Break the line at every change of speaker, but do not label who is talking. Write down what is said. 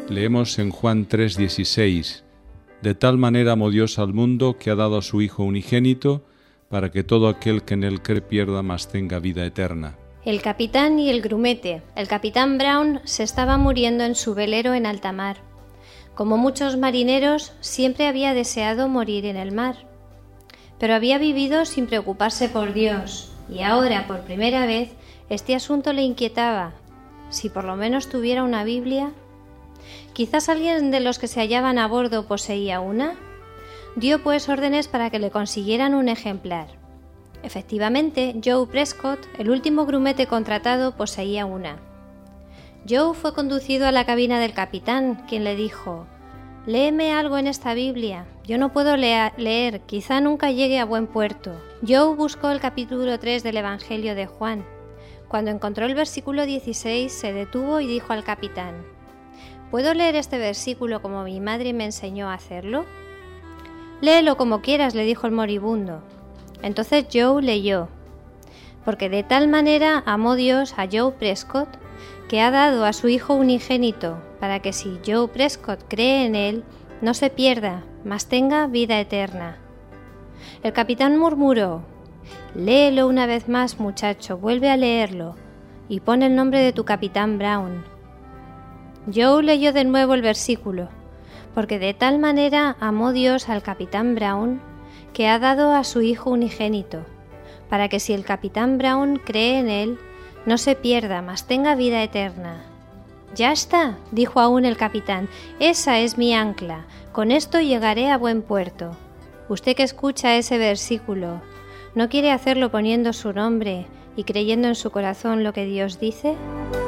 Leemos en Juan 3:16: De tal manera amó Dios al mundo que ha dado a su Hijo unigénito, para que todo aquel que en él cree pierda, mas tenga vida eterna.
El capitán y el grumete. El capitán Brown se estaba muriendo en su velero en alta mar. Como muchos marineros, siempre había deseado morir en el mar. Pero había vivido sin preocuparse por Dios, y ahora, por primera vez, este asunto le inquietaba. Si por lo menos tuviera una Biblia. Quizás alguien de los que se hallaban a bordo poseía una. Dio pues órdenes para que le consiguieran un ejemplar. Efectivamente, Joe Prescott, el último grumete contratado, poseía una. Joe fue conducido a la cabina del capitán, quien le dijo: «Léeme algo en esta Biblia. Yo no puedo leer, quizá nunca llegue a buen puerto». Joe buscó el capítulo 3 del Evangelio de Juan. Cuando encontró el versículo 16, se detuvo y dijo al capitán: «¿Puedo leer este versículo como mi madre me enseñó a hacerlo?» «Léelo como quieras», le dijo el moribundo. Entonces Joe leyó: «Porque de tal manera amó Dios a Joe Prescott, que ha dado a su Hijo unigénito, para que si Joe Prescott cree en él, no se pierda, mas tenga vida eterna». El capitán murmuró: «Léelo una vez más, muchacho, vuelve a leerlo, y pon el nombre de tu capitán Brown». Joe leyó de nuevo el versículo: «Porque de tal manera amó Dios al capitán Brown, que ha dado a su Hijo unigénito, para que si el capitán Brown cree en él, no se pierda, mas tenga vida eterna». «Ya está», dijo aún el capitán, «esa es mi ancla, con esto llegaré a buen puerto». Usted que escucha ese versículo, ¿no quiere hacerlo poniendo su nombre y creyendo en su corazón lo que Dios dice?